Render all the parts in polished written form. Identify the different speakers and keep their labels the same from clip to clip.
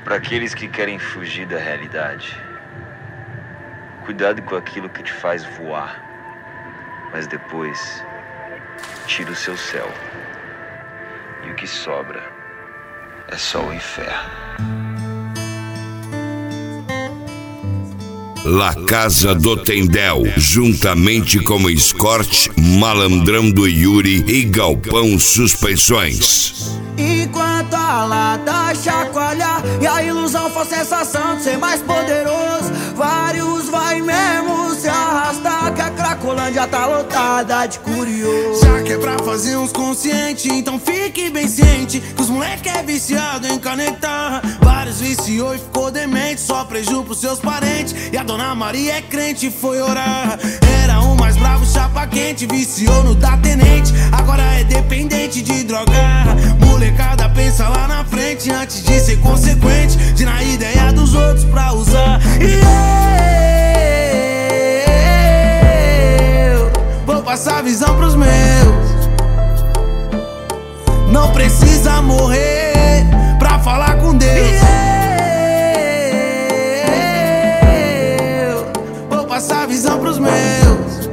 Speaker 1: Para aqueles que querem fugir da realidade, cuidado com aquilo que te faz voar, mas depois tira o seu céu, e o que sobra é só o inferno.
Speaker 2: La Casa do Tendel, juntamente com Escort, Malandrão do Yuri e Galpão Suspensões.
Speaker 3: Enquanto a lata chacoalha e a ilusão for sensação de ser mais poderoso, vários vai mesmo se arrastar, que a Cracolândia tá lotada de curioso.
Speaker 4: Já que é pra fazer uns conscientes, então fique bem ciente que os moleque é viciado em canetar. Vários viciou e ficou demente, só preju pros seus parentes. E a Dona Maria é crente e foi orar. Era o mais bravo, chapa quente, viciou no da tenente, agora é dependente de drogar. Molecada pensa lá na frente antes de ser consequente, de na ideia dos outros pra usar. E eu vou passar visão pros meus. Não precisa morrer pra falar com Deus. E eu vou passar visão pros meus.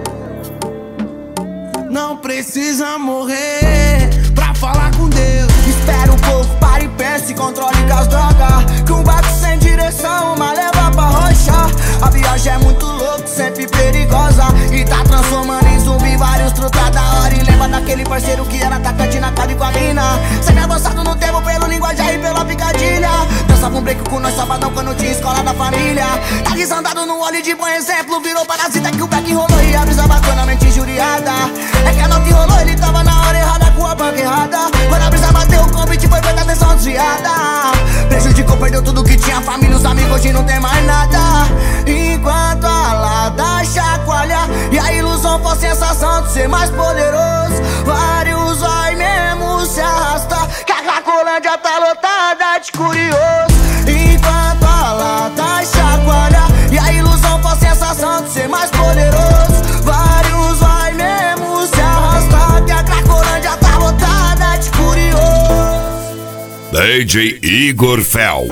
Speaker 4: Não precisa morrer pra falar com Deus.
Speaker 3: Espera um pouco, para e pensa e controle com as drogas, que um barco sem direção, uma leva pra rocha. A viagem é muito louca, sempre perigosa, e tá transformando em zumbi vários truta da hora. E lembra daquele parceiro que era atacante na casa com a mina, sempre avançado no tempo pelo linguajar e pela picadilha. Dançava um break com nós sabadão quando tinha escola da família. Tá desandado no óleo de bom exemplo, virou parasita que o back rolou e a brisa bacana, mente injuriada. É que a nota rolou, ele tava na hora errada com a banca errada. Quando a brisa bateu, o convite foi feita atenção desviada. Prejudicou, perdeu tudo que tinha, família, os amigos, hoje não tem mais nada. Enquanto a lata chacoalha e a ilusão for sensação de ser mais poderoso, vários vai mesmo se arrastar, que a Cracolândia tá lotada de curioso. Enquanto a lata chacoalha e a ilusão for sensação de ser mais poderoso, vários vai mesmo se arrastar, que a Cracolândia tá lotada de curioso.
Speaker 2: DJ Igor Fel.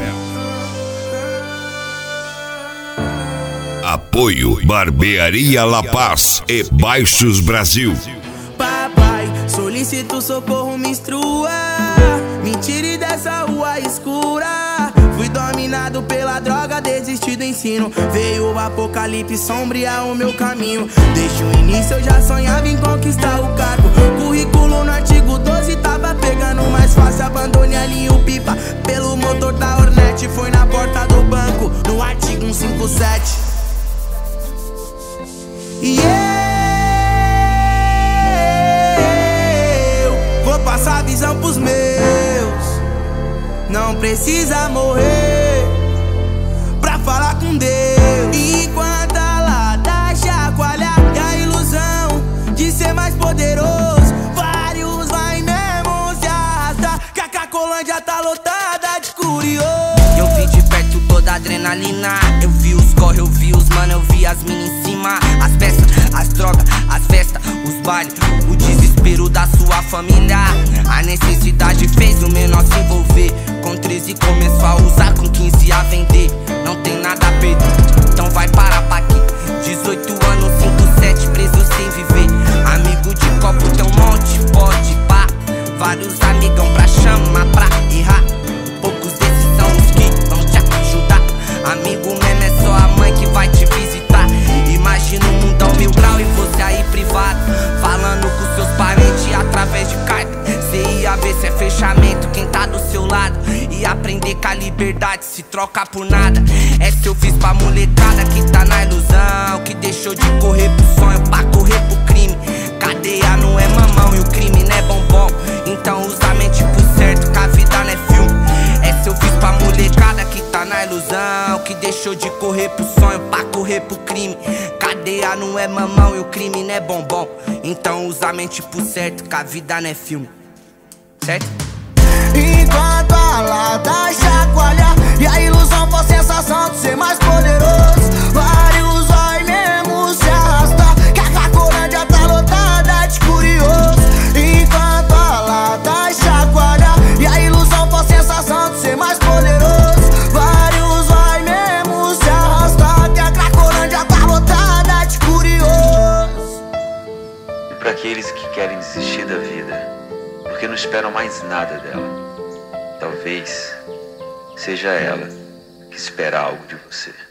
Speaker 2: Apoio Barbearia La Paz e Baixos Brasil.
Speaker 3: Papai, solicito socorro, me instrua, me tire dessa rua escura. Fui dominado pela droga, desisti do ensino. Veio o apocalipse sombrear o meu caminho. Desde o início eu já sonhava em conquistar o cargo. Currículo no artigo 12 tava pegando mais fácil. Abandone ali o pipa pelo motor da Hornet. Foi na porta do banco, no artigo 157. E eu vou passar visão pros meus. Não precisa morrer pra falar com Deus. Enquanto a lata chacoalha e a ilusão de ser mais poderoso, vários vai mesmo se arrastar, que a Cracolândia tá lotada de curioso.
Speaker 5: Eu vi de perto toda a adrenalina, eu vi os corre, eu vi os mano, eu vi as minas em cima. As peças, as drogas, as festas, os bailes, o desespero da sua família. A necessidade fez o menor se envolver. Com 13 começou a usar, com 15 a vender. Não tem nada a perder, então vai parar pra aqui. 18 anos, 5-7, preso sem viver. Amigo de copo tem um monte, pode pá. Vários amigão pra chamar, pra errar. Poucos desses são os que vão te ajudar. Amigo mesmo é só a mãe que vai te visitar. Imagina um mundão 1000 grau e você aí privado, falando com seus parentes através de carta. Cê ia ver se é fechamento quem tá do seu lado, e aprender que a liberdade se troca por nada. Essa eu fiz pra molecada que tá na ilusão, que deixou de correr pro sonho pra correr pro crime. Cadeia não é mamão e o crime não é bombom, então usa a mente pro certo que a vida não é filme. Essa eu fiz pra molecada que tá na ilusão, que deixou de correr pro sonho pra correr pro crime. Cadeia não é mamão e o crime não é bombom, então usa a mente pro certo que a vida não é filme. Certo?
Speaker 3: Enquanto a lata chacoalha e a ilusão for sensação de ser mais poderoso, vários vai mesmo se arrastar, que a Cracolândia tá lotada de curioso. Enquanto a lata chacoalha e a ilusão for sensação de ser mais poderoso,
Speaker 1: para aqueles que querem desistir da vida, porque não esperam mais nada dela. Talvez seja ela que espera algo de você.